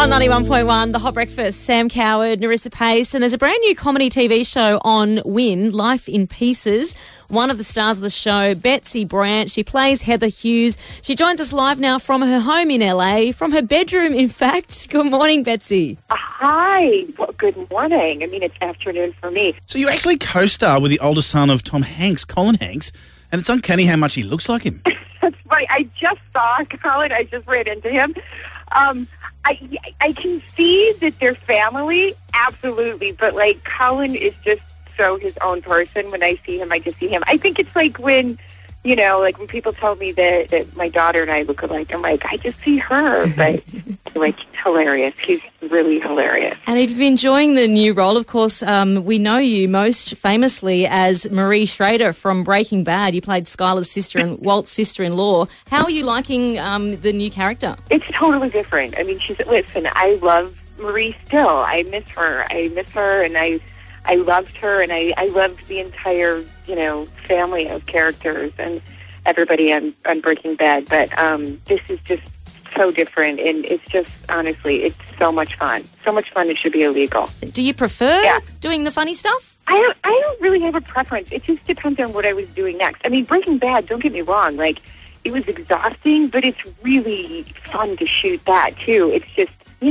on 91.1, The Hot Breakfast, Sam Coward, Narissa Pace, and there's a brand new comedy TV show on Win, Life in Pieces. One of the stars of the show, Betsy Brandt, she plays Heather Hughes. She joins us live now from her home in LA, from her bedroom, in fact. Good morning, Betsy. Hi. Well, good morning. I mean, it's afternoon for me. So you actually co-star with the older son of Tom Hanks, Colin Hanks, and it's uncanny how much he looks like him. That's right. I just saw Colin. I just ran into him. I can see that they're family, absolutely, but, like, Colin is just so his own person. When I see him, I just see him. I think it's like when, you know, like when people tell me that my daughter and I look alike, I'm like, I just see her. But, like, he's hilarious. He's really hilarious. And if you're enjoying the new role, of course, we know you most famously as Marie Schrader from Breaking Bad. You played Skylar's sister and Walt's sister-in-law. How are you liking the new character? It's totally different. I mean, listen, I love Marie still. I miss her, and I loved her, and I loved the entire, family of characters and everybody on Breaking Bad. But this is just so different, and it's just, honestly, it's so much fun. So much fun it should be illegal. Do you prefer doing the funny stuff? I don't really have a preference. It just depends on what I was doing next. I mean, Breaking Bad, don't get me wrong, like, it was exhausting, but it's really fun to shoot that, too. It's just,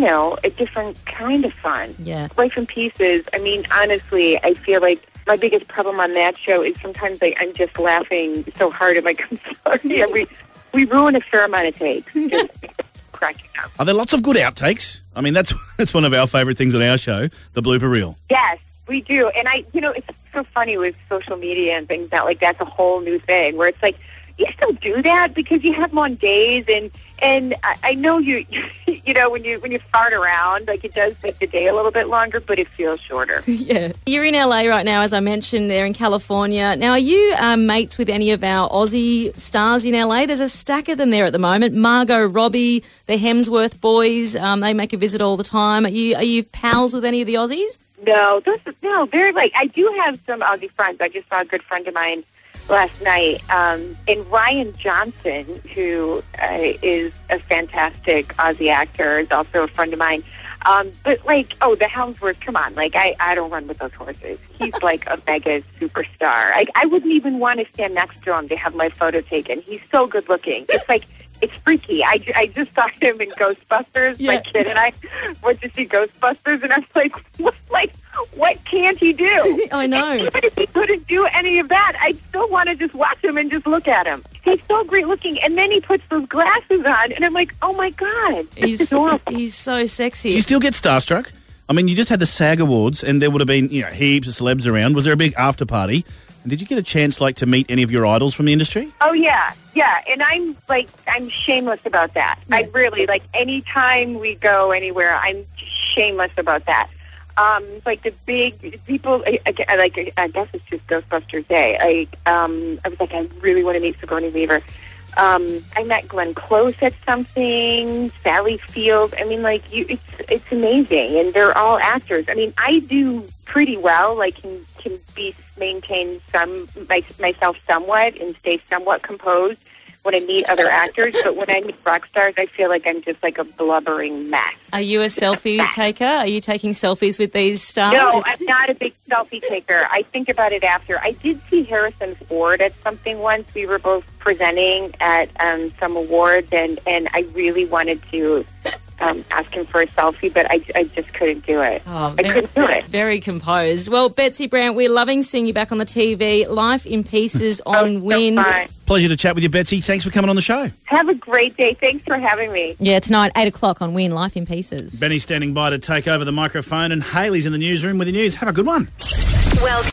a different kind of fun. Yeah. Life in Pieces, I mean, honestly, I feel like my biggest problem on that show is sometimes I'm just laughing so hard at my computer. We ruin a fair amount of takes. Just cracking up. Are there lots of good outtakes? I mean, that's one of our favourite things on our show, the blooper reel. Yes, we do. And it's so funny with social media and things that, like, that's a whole new thing where it's like, you still do that because you have them on days, and I know you when you fart around, like, it does make the day a little bit longer, but it feels shorter. Yeah. You're in LA right now, as I mentioned, they're in California. Now, are you mates with any of our Aussie stars in LA? There's a stack of them there at the moment. Margot Robbie, the Hemsworth boys, they make a visit all the time. Are you pals with any of the Aussies? No, they're like, I do have some Aussie friends. I just saw a good friend of mine last night, and Ryan Johnson, who is a fantastic Aussie actor, is also a friend of mine. But, like, the Hemsworth, come on, like, I don't run with those horses. He's like a mega superstar. I wouldn't even want to stand next to him to have my photo taken. He's so good looking. It's like, it's freaky. I just saw him in Ghostbusters. Yeah. My kid and I went to see Ghostbusters, and I was like, what can't he do? I know. And even if he couldn't do any of that, I still want to just watch him and just look at him. He's so great looking, and then he puts those glasses on, and I'm like, oh my God, it's adorable. He's so sexy. Do you still get starstruck? I mean, you just had the SAG Awards, and there would have been heaps of celebs around. Was there a big after party? And did you get a chance, like, to meet any of your idols from the industry? Oh, yeah, and I'm shameless about that. Yeah. I really, like, anytime we go anywhere, I'm shameless about that. Like, the big people, I guess it's just Ghostbusters Day. I was like, I really want to meet Sigourney Weaver. I met Glenn Close at something, Sally Field. I mean, like, it's amazing, and they're all actors. I mean, I do pretty well, like, can maintain myself somewhat and stay somewhat composed when I meet other actors, but when I meet rock stars, I feel like I'm just like a blubbering mess. Are you a selfie taker? Are you taking selfies with these stars? No, I'm not a big selfie taker. I think about it after. I did see Harrison Ford at something once. We were both presenting at some awards, and I really wanted to ask him for a selfie, but I just couldn't do it. I couldn't do it. Very composed. Well, Betsy Brandt, we're loving seeing you back on the TV. Life in Pieces on Win. Pleasure to chat with you, Betsy. Thanks for coming on the show. Have a great day. Thanks for having me. Yeah, tonight, 8 o'clock on Win, Life in Pieces. Benny's standing by to take over the microphone, and Hayley's in the newsroom with the news. Have a good one. Well.